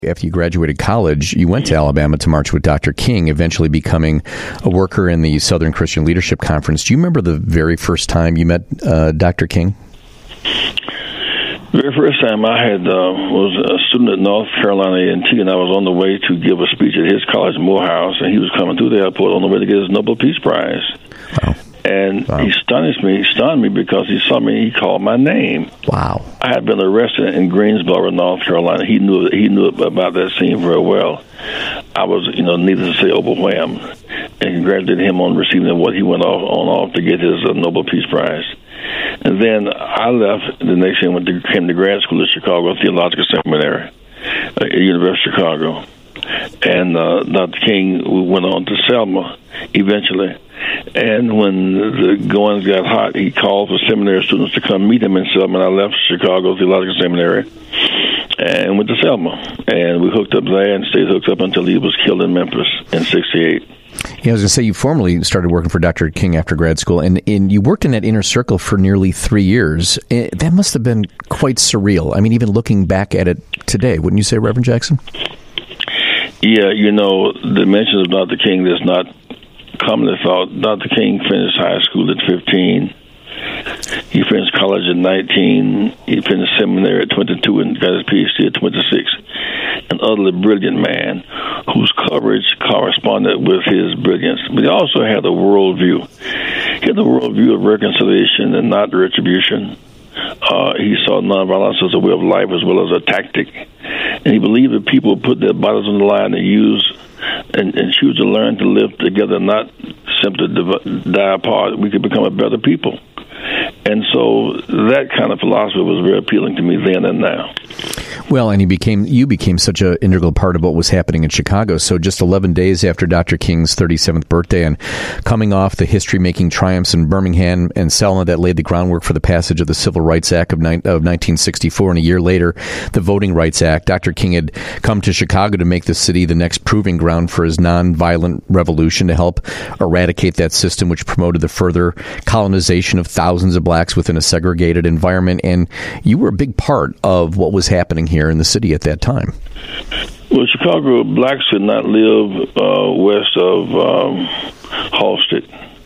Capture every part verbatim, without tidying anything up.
After you graduated college, you went to Alabama to march with Doctor King, eventually becoming a worker in the Southern Christian Leadership Conference. Do you remember the very first time you met uh, Doctor King? The very first time I had uh, was a student at North Carolina A and T, and I was on the way to give a speech at his college, Morehouse, and he was coming through the airport on the way to get his Nobel Peace Prize. Wow. And wow. he stunned me, stunned me because he saw me. He called my name. Wow! I had been arrested in Greensboro, North Carolina. He knew he knew about that scene very well. I was, you know, needless to say, overwhelmed, and congratulated him on receiving what he went off on off to get his uh, Nobel Peace Prize. And then I left. The next year, I went to came to grad school at Chicago Theological Seminary, uh, at University of Chicago. And uh, Doctor King went on to Selma eventually. And when the goings got hot, he called for seminary students to come meet him in Selma. And I left Chicago Theological Seminary and went to Selma. And we hooked up there and stayed hooked up until he was killed in Memphis in sixty-eight. Yeah, I was going to say, you formally started working for Doctor King after grad school, and, and you worked in that inner circle for nearly three years. That must have been quite surreal. I mean, even looking back at it today, wouldn't you say, Reverend Jackson? Yeah, you know, the mention of Doctor King is not commonly thought. Doctor King finished high school at fifteen. He finished college at nineteen. He finished seminary at twenty-two and got his P H D at twenty-six. An utterly brilliant man whose courage corresponded with his brilliance. But he also had a worldview. He had a worldview of reconciliation and not retribution. Uh, he saw nonviolence as a way of life as well as a tactic. And he believed that people put their bodies on the line and use and, and choose to learn to live together, not simply div- die apart. We could become a better people. And so that kind of philosophy was very appealing to me then and now. Well, and he became you became such an integral part of what was happening in Chicago. So just eleven days after Doctor King's thirty-seventh birthday and coming off the history-making triumphs in Birmingham and Selma that laid the groundwork for the passage of the Civil Rights Act of, ni- of nineteen sixty-four, and a year later, the Voting Rights Act, Doctor King had come to Chicago to make the city the next proving ground for his nonviolent revolution to help eradicate that system which promoted the further colonization of thousands of blacks within a segregated environment. And you were a big part of what was happening here in the city at that time. Well, Chicago blacks could not live uh, west of um, Halsted.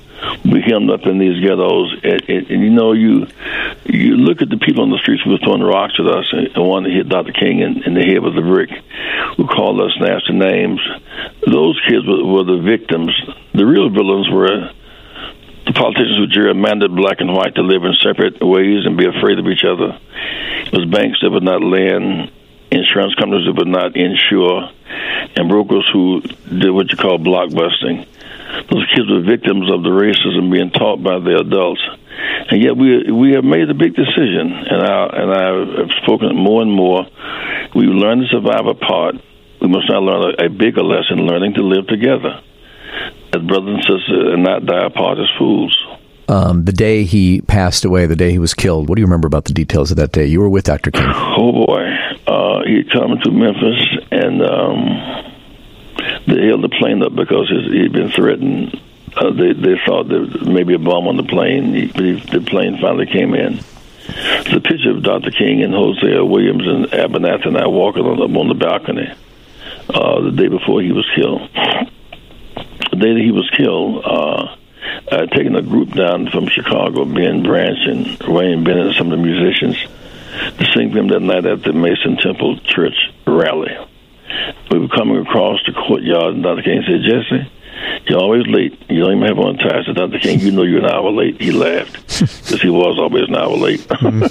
We hemmed up in these ghettos, and, and, and you know, you you look at the people on the streets who were throwing rocks at us, and, and one that hit Doctor King in, in the head with a brick, who called us nasty names. Those kids were, were the victims. The real villains were the politicians who gerrymandered black and white to live in separate ways and be afraid of each other. It was banks that would not lend, insurance companies that would not insure, and brokers who did what you call blockbusting. Those kids were victims of the racism being taught by the adults. And yet we we have made a big decision, and I, and I have spoken more and more. We learn to survive apart. We must now learn a, a bigger lesson, learning to live together as brothers and sisters and not die apart as fools. Um, the day he passed away, the day he was killed, what do you remember about the details of that day? You were with Doctor King. Oh, boy. Uh, he had come to Memphis, and um, they held the plane up because he had been threatened. Uh, they, they thought there was maybe a bomb on the plane. He, the plane finally came in. There's a picture of Doctor King and Hosea Williams and Abernathy and I walking on, up on the balcony uh, the day before he was killed. The day that he was killed, uh, I had taken a group down from Chicago, Ben Branch and Wayne Bennett and some of the musicians, to sing them that night at the Mason Temple Church rally. We were coming across the courtyard, and Doctor King said, "Jesse, you're always late. You don't even have on ties." I said, "Doctor King, you know you're an hour late." He laughed, because he was always an hour late.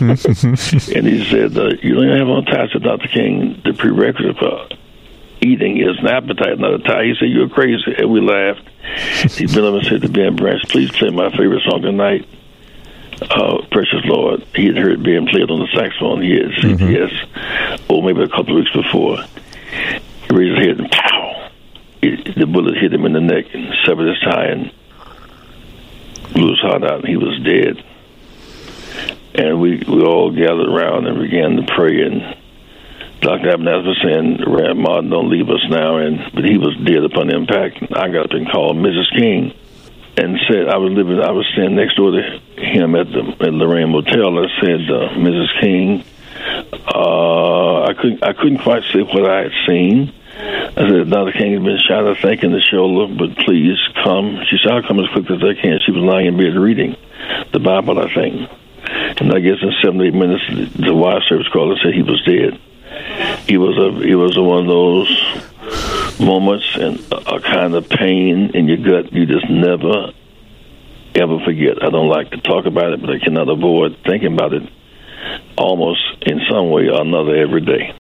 And he said, uh, "You don't even have on ties." I said, "Doctor King, the prerequisite for eating is an appetite, not a tie." He said, "You're crazy." And we laughed. He bent up and said to Ben Branch, "Please play my favorite song tonight, uh, Precious Lord." He had heard Ben play it on the saxophone. He had seen mm-hmm. yes, or maybe a couple of weeks before. He raised his head and pow! It, the bullet hit him in the neck and severed his tie and blew his heart out, and he was dead. And we, we all gathered around and began to pray, and Doctor Abernathy was saying, "Rab Martin, don't leave us now." And but he was dead upon impact. And I got up and called Missus King and said, I was living, I was staying next door to him at the at Lorraine Motel. I said, uh, "Missus King, Uh, I couldn't I couldn't quite say what I had seen. I said, Doctor King has been shot, I think, in the shoulder, but please come. She said, I'll come as quick as I can. She was lying in bed reading the Bible, I think. And I guess in seven, eight minutes, the wire service called and said he was dead. He was a, he was a one of those moments and a, a kind of pain in your gut you just never, ever forget. I don't like to talk about it, but I cannot avoid thinking about it almost in some way or another every day.